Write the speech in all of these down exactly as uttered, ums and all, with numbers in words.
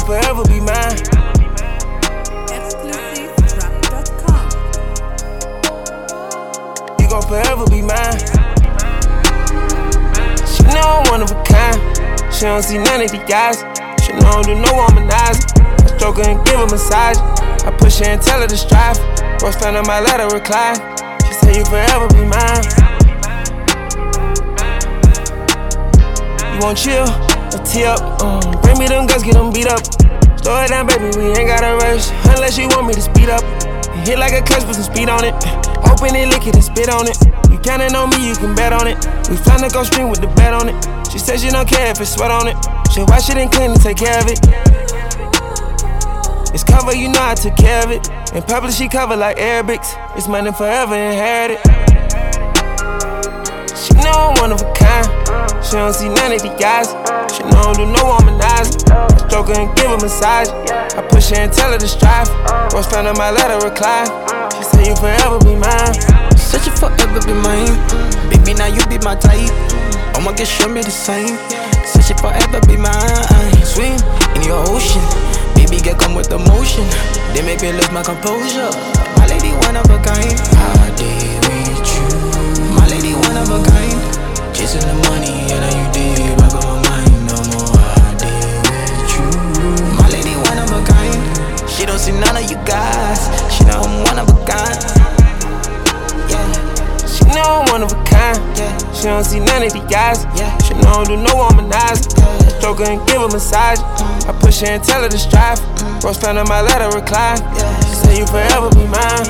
forever be mine. Exclusive trap dot com. You gon' forever be mine. She know I'm one of a kind. She don't see none of the guys. She know I don't do no womanizing. I stroke her and give her massage. I push her and tell her to strive. Roast found on my letter recline. She said you forever be mine. You won't chill or tee up. Um, bring me them guns, get them beat up. Slow it down, baby, we ain't gotta rush. Unless you want me to speed up. And hit like a clutch, put some speed on it. Open it, lick it, and spit on it. You countin' on me, you can bet on it. We finna go stream with the bet on it. She said she don't care if it's sweat on it. She wash it and clean and take care of it. It's cover, you know I took care of it. In public, she cover like Arabics. It's money forever inherited. She know I'm one of a kind. She don't see none of the guys. She know I don't do no womanizing. I stroke her and give her massage. I push her and tell her to strive. Roast found on my letter recline. She said you forever be mine. Said you forever be mine. Baby, now you be my type. I'ma get show me the same. Said you forever be mine. Swim in your ocean. Baby, get come with emotion. They make me lose my composure. My lady, one of a kind. I did with you. My lady, one of a kind. Chasing the money, and now you did back on my mind no more. I did with you. My lady, one of a kind. She don't see none of you guys. She know I'm one of a kind. Yeah. She know I'm one of a kind. Yeah. She don't see none of the guys. Yeah. She know I don't do no womanizing. I stroke her and give her massage. I push her and tell her to strive. Roast found on my letter recline. She said you forever be mine.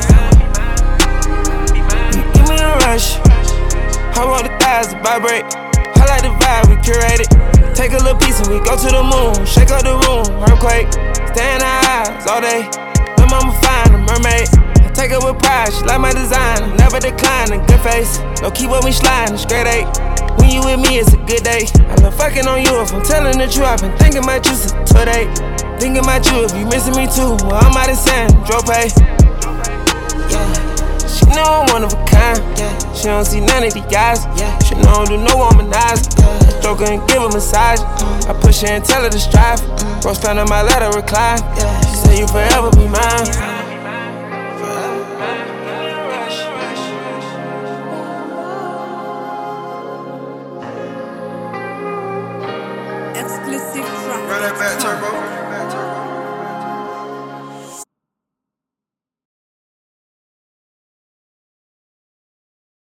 You give me a rush. I roll the thighs to vibrate. I like the vibe, we curate it. Take a little piece and we go to the moon. Shake up the room, earthquake. Stay in her eyes all day. Lil' mama fine, a mermaid. I take her with pride, she like my design. I never decline, a good face. No keep up me sliding, straight eight. When you with me, it's a good day. I love fucking on you if I'm telling the truth. I've been thinking about you since today. Thinking about you if you missing me too. Well, I'm out of San Tropez. Yeah. She know I'm one of a kind. Yeah. She don't see none of the guys. Yeah. She know I don't do no womanizing. I stroke her and give her massage. I push her and tell her to strive. Roast found on my letter recline. She said you forever be mine. Exclusive trap Run that back, dot com. turbo.